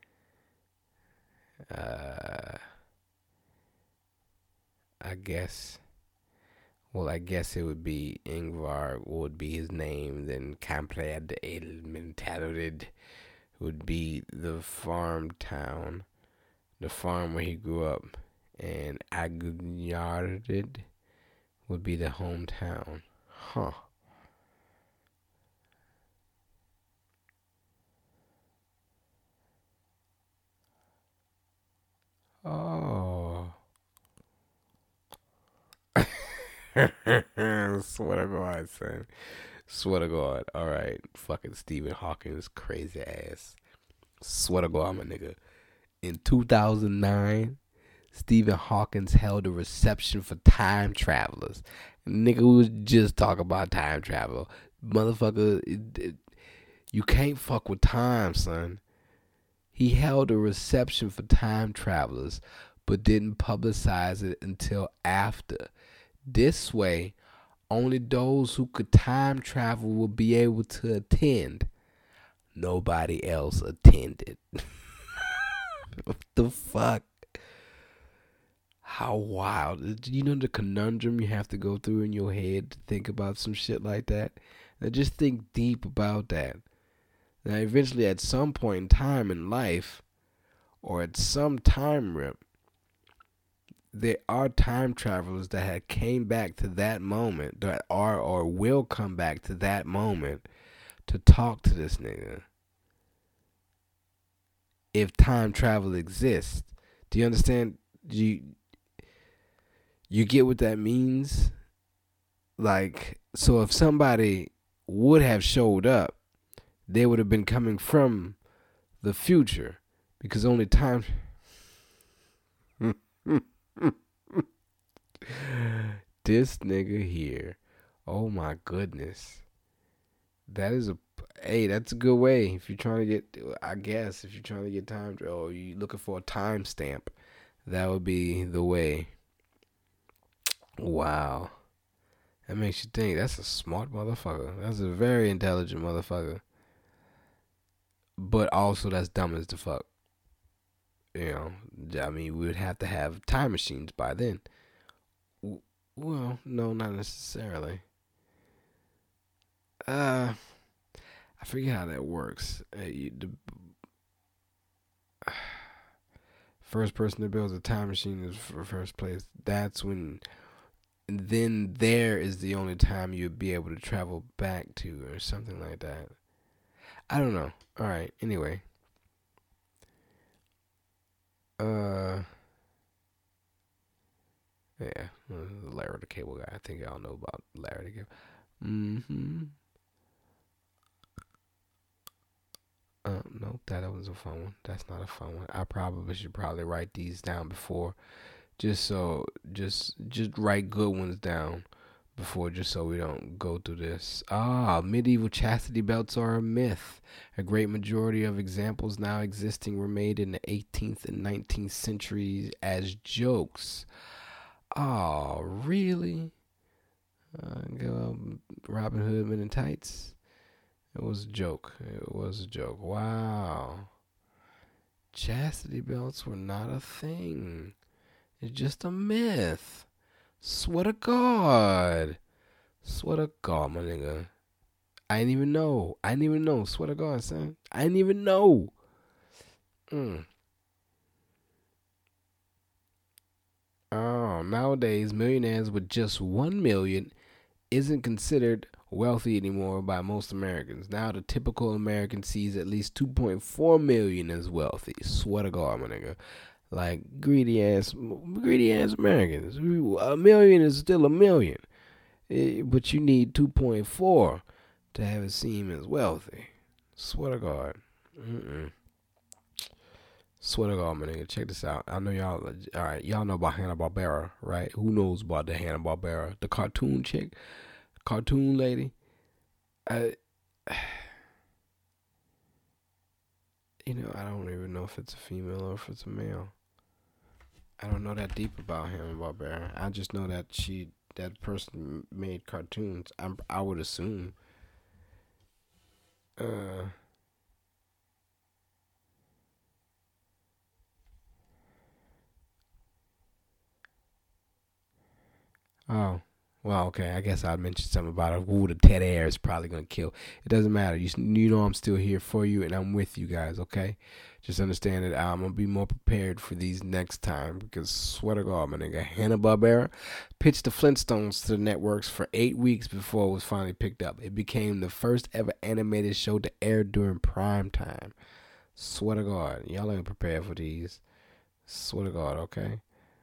Speaker 2: I guess. Well, I guess it would be Ingvar would be his name. Then Kamprad Elmentarid would be the farm town, the farm where he grew up, and Agunyardid would be the hometown. Huh. Oh. Swear to God, son. Swear to God. All right. Fucking Stephen Hawking's crazy ass. Swear to God, my nigga. In 2009, Stephen Hawkins held a reception for time travelers. Nigga, we was just talking about time travel. Motherfucker, you can't fuck with time, son. He held a reception for time travelers, but didn't publicize it until after. This way, only those who could time travel will be able to attend. Nobody else attended. What the fuck? How wild. You know the conundrum you have to go through in your head to think about some shit like that? Now just think deep about that. Now eventually at some point in time in life, or at some time rip, there are time travelers that had came back to that moment, that are or will come back to that moment to talk to this nigga. If time travel exists, do you understand? You get what that means? Like, so if somebody would have showed up, they would have been coming from the future, because only time. This nigga here. Oh my goodness. That is that's a good way. If you're trying to get, I guess, if you're trying to get time, or you looking for a timestamp, that would be the way. Wow. That makes you think. That's a smart motherfucker. That's a very intelligent motherfucker. But also, that's dumb as the fuck. You know, I mean, we would have to have time machines by then. Well, no, not necessarily. I forget how that works. The first person that builds a time machine is for first place. That's when. And then there is the only time you'd be able to travel back to, or something like that. I don't know. All right. Anyway. Yeah. Larry the Cable Guy. I think y'all know about Larry the Cable. Mm-hmm. No, that was a fun one. That's not a fun one. I probably should write these down before, just write good ones down before, just so we don't go through this. Medieval chastity belts are a myth. A great majority of examples now existing were made in the 18th and 19th centuries as jokes. Oh, really? Robin Hood Men in Tights. It was a joke. It was a joke. Wow. Chastity belts were not a thing. It's just a myth. Swear to God. Swear to God, my nigga. I didn't even know. Swear to God, son. I didn't even know. Oh, nowadays, millionaires with just $1 million isn't considered wealthy anymore by most Americans. Now the typical American sees at least 2.4 million as wealthy. Swear to God, my nigga. Like greedy ass Americans. A million is still a million, but you need 2.4 to have it seem as wealthy. Swear to God. Mm-mm. Swear to God, my nigga. Check this out. I know y'all. All right, y'all know about Hanna-Barbera, right? Who knows about the Hanna-Barbera? The cartoon chick, cartoon lady. I, I don't even know if it's a female or if it's a male. I don't know that deep about Hanna-Barbera. I just know that that person made cartoons. I would assume. Uh, oh, well, okay. I guess I'd mention something about it. Who the Ted Air is probably gonna kill. It doesn't matter. You know I'm still here for you, and I'm with you guys. Okay, just understand that I'm gonna be more prepared for these next time because swear to God, my nigga, Hanna-Barbera pitched the Flintstones to the networks for 8 weeks before it was finally picked up. It became the first ever animated show to air during prime time. Swear to God, y'all ain't prepared for these. Swear to God, okay.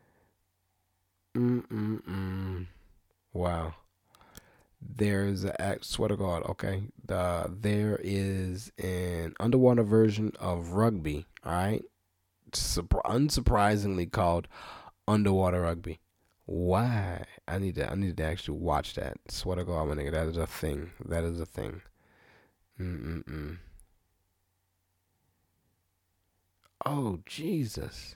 Speaker 2: Mm. Wow. There's a act. Swear to God. Okay. There is an underwater version of rugby. All right. Unsurprisingly called underwater rugby. Why? I need to actually watch that. Swear to God, my nigga, that is a thing. That is a thing. Mm. Oh Jesus.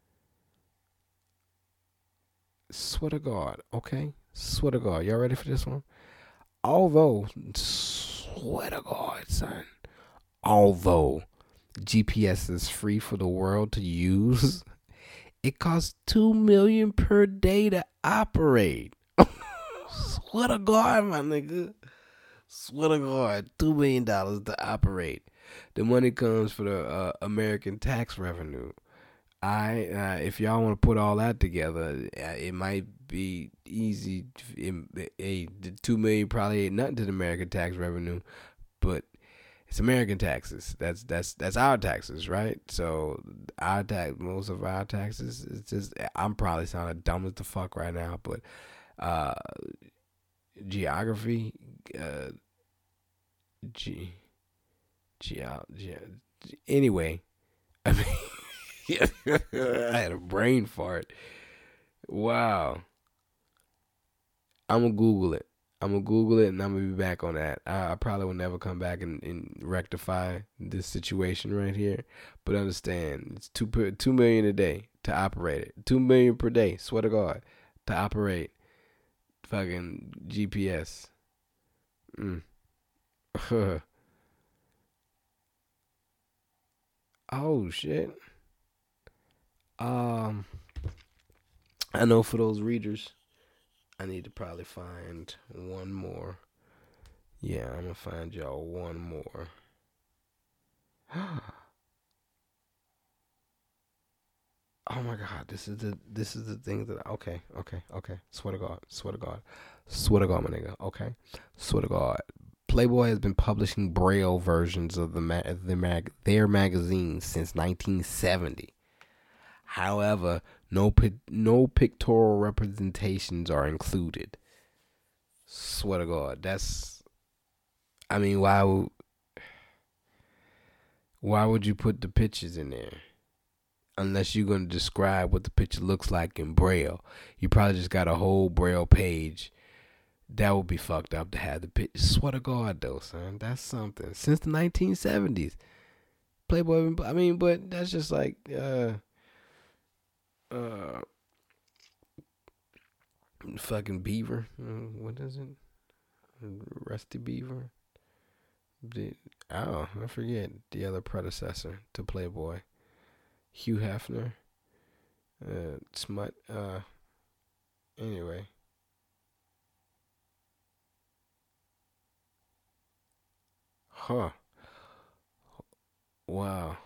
Speaker 2: Swear to God. Okay. Swear to God. Y'all ready for this one? Although, swear to God, son. Although GPS is free for the world to use, it costs $2 million per day to operate. Swear to God, my nigga. Swear to God, $2 million to operate. The money comes for the American tax revenue. If y'all want to put all that together, it might be easy. The $2 million probably ain't nothing to the American tax revenue, but it's American taxes. That's our taxes, right? So most of our taxes. It's just I'm probably sounding dumb as the fuck right now, but uh, geography, uh, ge, ge, anyway. I mean, I had a brain fart. Wow. I'm gonna Google it. I'm gonna Google it and I'm gonna be back on that. I probably will never come back and rectify this situation right here. But understand, it's 2 million a day to operate it. 2 million per day. Swear to God, to operate fucking GPS. Mm. Oh shit. Um, I know for those readers, I need to probably find one more. Yeah, I'm gonna find y'all one more. Oh my God, this is the thing that okay. Swear to God, my nigga. Okay, swear to God. Playboy has been publishing Braille versions of their magazine since 1970. However, no pictorial representations are included. Swear to God, that's. I mean, why would you put the pictures in there? Unless you're gonna describe what the picture looks like in Braille. You probably just got a whole Braille page. That would be fucked up to have the picture. Swear to God, though, son, that's something. Since the 1970s, Playboy. I mean, but that's just like uh, fucking Beaver. What is it? Rusty Beaver. I forget the other predecessor to Playboy. Hugh Hefner. Smut. Anyway. Huh. Wow.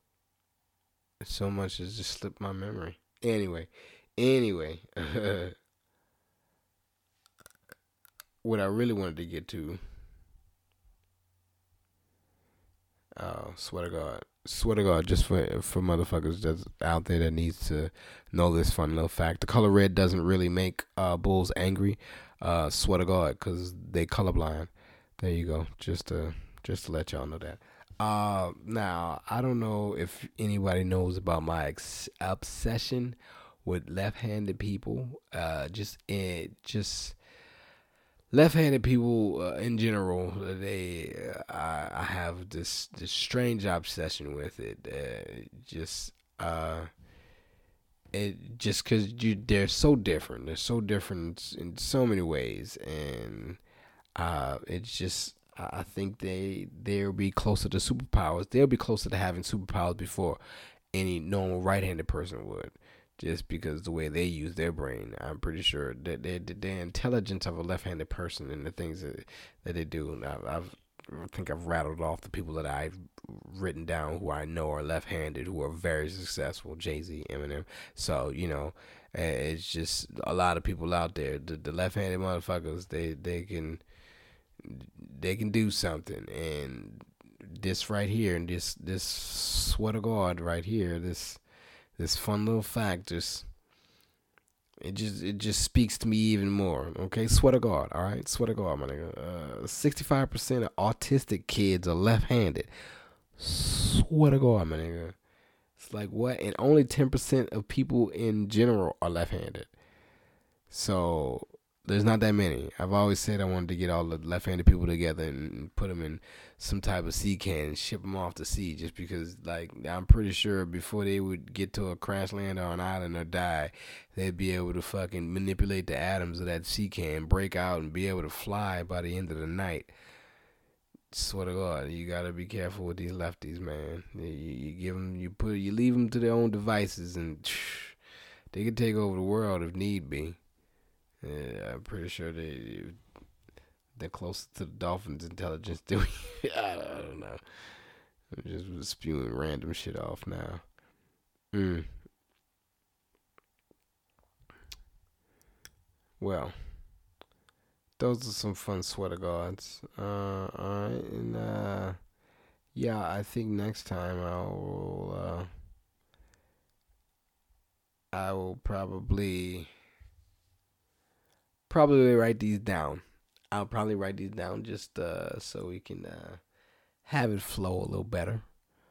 Speaker 2: So much has just slipped my memory. Anyway. what I really wanted to get to, swear to God, just for motherfuckers that's out there that needs to know this fun little fact. The color red doesn't really make bulls angry. Swear to God, because they colorblind. There you go. Just to let y'all know that. Now I don't know if anybody knows about my obsession with left-handed people. Just left-handed people in general. I have this strange obsession with it. Just because they're so different. They're so different in so many ways, and it's just I think they'll be closer to superpowers. They'll be closer to having superpowers before any normal right-handed person would, just because the way they use their brain. I'm pretty sure that the intelligence of a left-handed person and the things that they do. I think I've rattled off the people that I've written down who I know are left-handed, who are very successful. Jay-Z, Eminem. So it's just a lot of people out there. The left-handed motherfuckers, they can do something, and this right here, and this swear to God right here, this fun little fact, it just speaks to me even more. Okay, swear to God. All right, swear to God, my nigga. 65% of autistic kids are left-handed. Swear to God, my nigga. It's like what? And only 10% of people in general are left-handed. So there's not that many. I've always said I wanted to get all the left-handed people together and put them in some type of sea can and ship them off to sea, just because, like, I'm pretty sure before they would get to a crash land or an island or die, they'd be able to fucking manipulate the atoms of that sea can, break out, and be able to fly by the end of the night. Swear to God, you gotta be careful with these lefties, man. You give them, you leave them to their own devices, and they can take over the world if need be. Yeah, I'm pretty sure they're closer to the dolphins' intelligence than we. I don't know. I'm just spewing random shit off now. Well, those are some fun sweater guards. Alright, and yeah, I think next time I will probably write these down. I'll probably write these down just so we can have it flow a little better.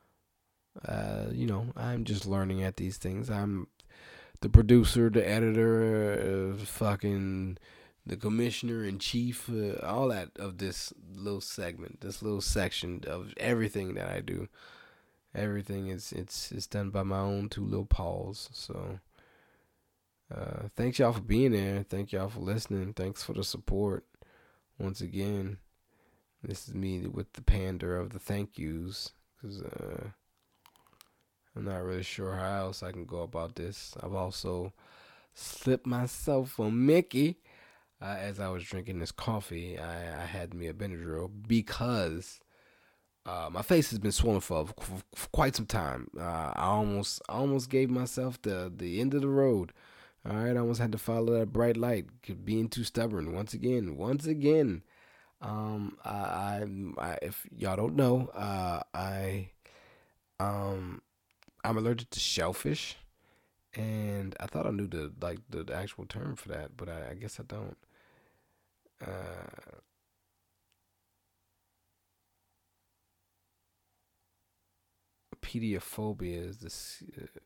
Speaker 2: I'm just learning at these things. I'm the producer, the editor, fucking the commissioner in chief, all that of this little segment, this little section of everything that I do. Everything is it's done by my own two little paws. So thanks y'all for being there. Thank y'all for listening. Thanks for the support. Once again, this is me with the pander of the thank yous, because I'm not really sure how else I can go about this. I've also slipped myself a Mickey as I was drinking this coffee. I had me a Benadryl because my face has been swollen for quite some time. I almost gave myself the end of the road. All right, I almost had to follow that bright light, being too stubborn. Once again. If y'all don't know, I'm allergic to shellfish, and I thought I knew the actual term for that, but I guess I don't. Pediophobia is this.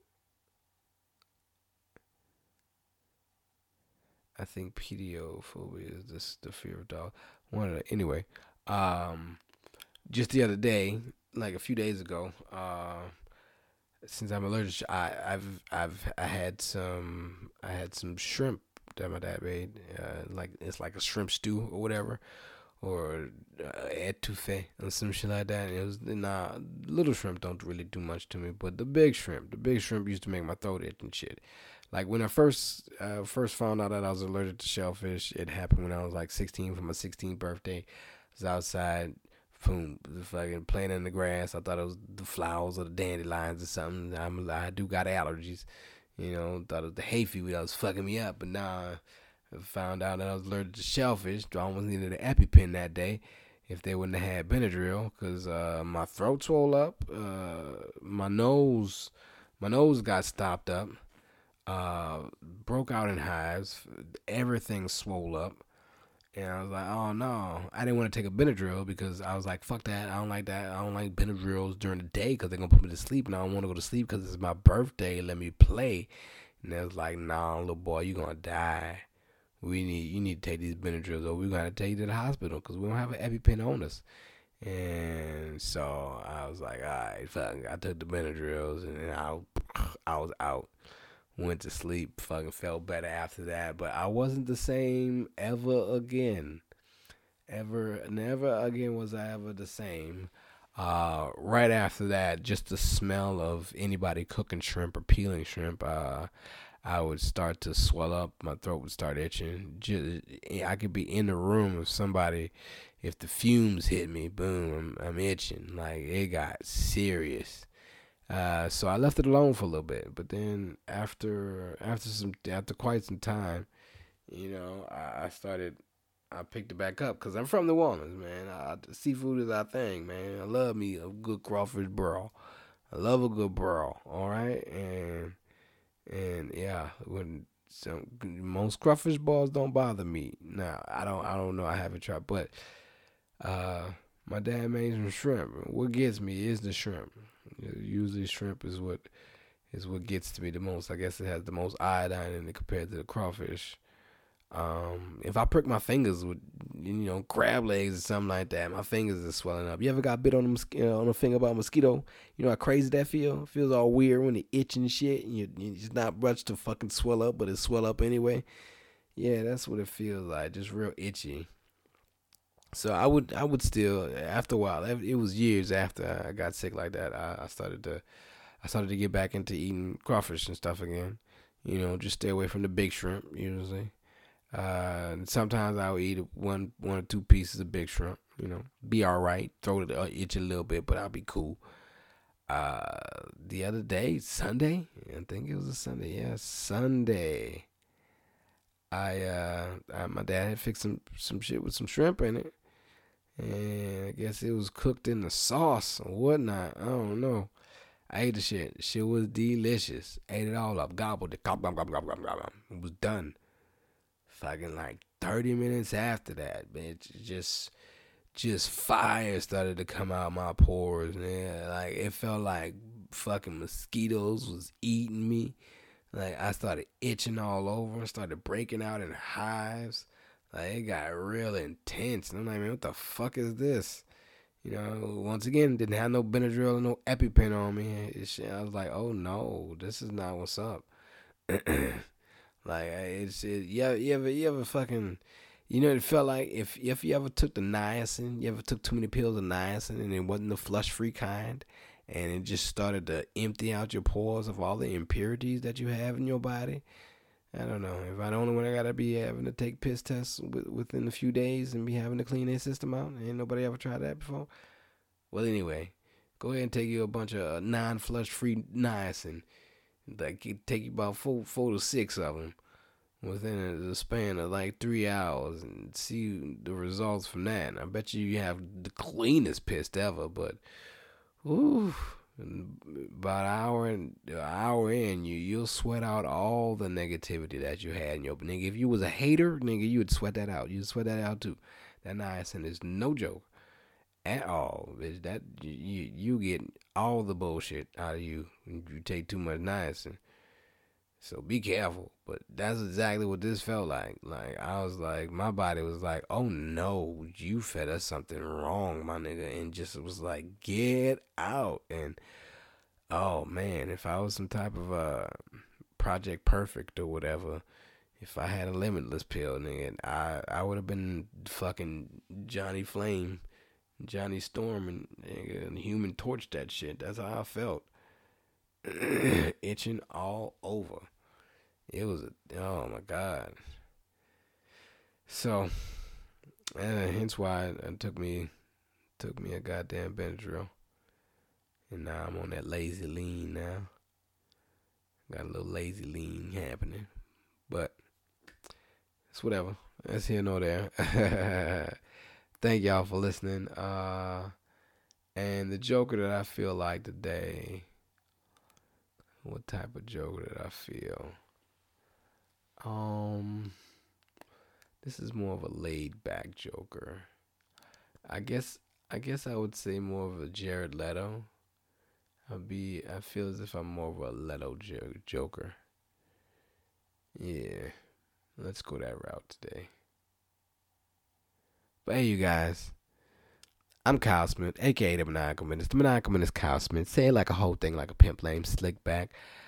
Speaker 2: I think pediophobia is this the fear of dogs. Anyway, just the other day, like a few days ago, since I'm allergic, I had some shrimp that my dad made. It's like a shrimp stew or whatever, or etouffee or some shit like that. And it was little shrimp don't really do much to me, but the big shrimp used to make my throat itch and shit. Like when I first found out that I was allergic to shellfish, it happened when I was like 16 for my 16th birthday. I was outside, boom, fucking playing in the grass. I thought it was the flowers or the dandelions or something. I do got allergies, thought it was the hay fever that was fucking me up. But nah, Found out that I was allergic to shellfish. I almost needed an EpiPen that day if they wouldn't have had Benadryl, because my throat swelled up, my nose got stopped up, broke out in hives, everything swole up. And I was like, oh no, I didn't want to take a Benadryl because I was like, fuck that, I don't like that. I don't like Benadryls during the day because they're going to put me to sleep, and I don't want to go to sleep because it's my birthday, let me play. And they was like, nah, little boy, you going to die. You need to take these Benadryls, or we're going to take you to the hospital because we don't have an EpiPen on us. And so I was like, all right, fuck. I took the Benadryls, and I was out. Went to sleep, fucking felt better after that, but I wasn't the same ever again. Never again was I ever the same. Right after that, just the smell of anybody cooking shrimp or peeling shrimp, I would start to swell up. My throat would start itching. I could be in the room with somebody. If the fumes hit me, boom, I'm itching. Like, it got serious. So I left it alone for a little bit, but then after quite some time, I picked it back up because I'm from New Orleans, man. Seafood is our thing, man. I love me a good crawfish broil. I love a good broil, all right, and yeah, most crawfish balls don't bother me. Now I don't know. I haven't tried, but my dad made some shrimp. What gets me is the shrimp. Usually shrimp is what gets to me the most. I guess it has the most iodine in it compared to the crawfish. If I prick my fingers with crab legs or something like that, my fingers are swelling up. You ever got bit on the finger by a mosquito? You know how crazy that feel? It feels all weird when it itch and shit, and it's not much to fucking swell up, but it swell up anyway. Yeah, that's what it feels like, just real itchy. So I would still, after a while, it was years after I got sick like that, I started to get back into eating crawfish and stuff again. Just stay away from the big shrimp usually. Sometimes I would eat one or two pieces of big shrimp. Be all right. Throat itch a little bit, but I'll be cool. The other day, Sunday, I think it was a Sunday. Yeah, Sunday. My dad had fixed some shit with some shrimp in it. And I guess it was cooked in the sauce or whatnot. I don't know. I ate the shit. Shit was delicious. Ate it all up. Gobbled it. It was done. Fucking like 30 minutes after that, bitch. Just fire started to come out my pores, man. Like, it felt like fucking mosquitoes was eating me. Like, I started itching all over. Started breaking out in hives. Like, it got real intense. And I'm like, man, what the fuck is this? Once again, didn't have no Benadryl or no EpiPen on me. I was like, oh no, this is not what's up. Like, you ever fucking, it felt like if you ever took the niacin, you ever took too many pills of niacin and it wasn't the flush-free kind, and it just started to empty out your pores of all the impurities that you have in your body. I don't know. If I don't know when I gotta be having to take piss tests within a few days and be having to clean their system out, ain't nobody ever tried that before. Well, anyway, go ahead and take you a bunch of non-flush-free niacin. Like, it take you about four to six of them within the span of like 3 hours and see the results from that. And I bet you have the cleanest piss ever, but ooh. About an hour in, you'll sweat out all the negativity that you had in your nigga. If you was a hater, nigga, you would sweat that out. You'd sweat that out too. That niacin is no joke at all. Bitch. That you get all the bullshit out of you when you take too much niacin. So be careful. But that's exactly what this felt like. Like, I was like, my body was like, oh no, you fed us something wrong, my nigga. And just was like, get out. And oh man, if I was some type of Project Perfect or whatever, if I had a limitless pill, nigga, I would have been fucking Johnny Flame, Johnny Storm, and Human Torch that shit. That's how I felt. Itching all over. It was oh my god. So, hence why it took me a goddamn Benadryl, and now I'm on that lazy lean now. Got a little lazy lean happening, but it's whatever. That's here nor there. Thank y'all for listening. And the Joker that I feel like today, what type of Joker did I feel? This is more of a laid back Joker. I guess I would say more of a Jared Leto. I feel as if I'm more of a Leto Joker. Yeah. Let's go that route today. But hey, you guys. I'm Kyle Smith, aka the Maniacal Menace. The Maniacal Menace Kyle Smith. Say it like a whole thing, like a pimp lame, slick back.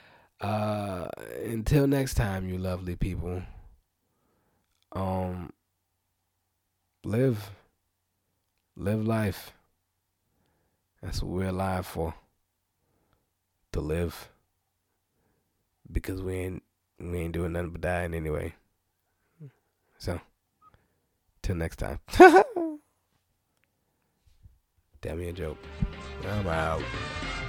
Speaker 2: Until next time, you lovely people. Live life. That's what we're alive for. To live. Because we ain't doing nothing but dying anyway. So, till next time. Tell me a joke. I'm out.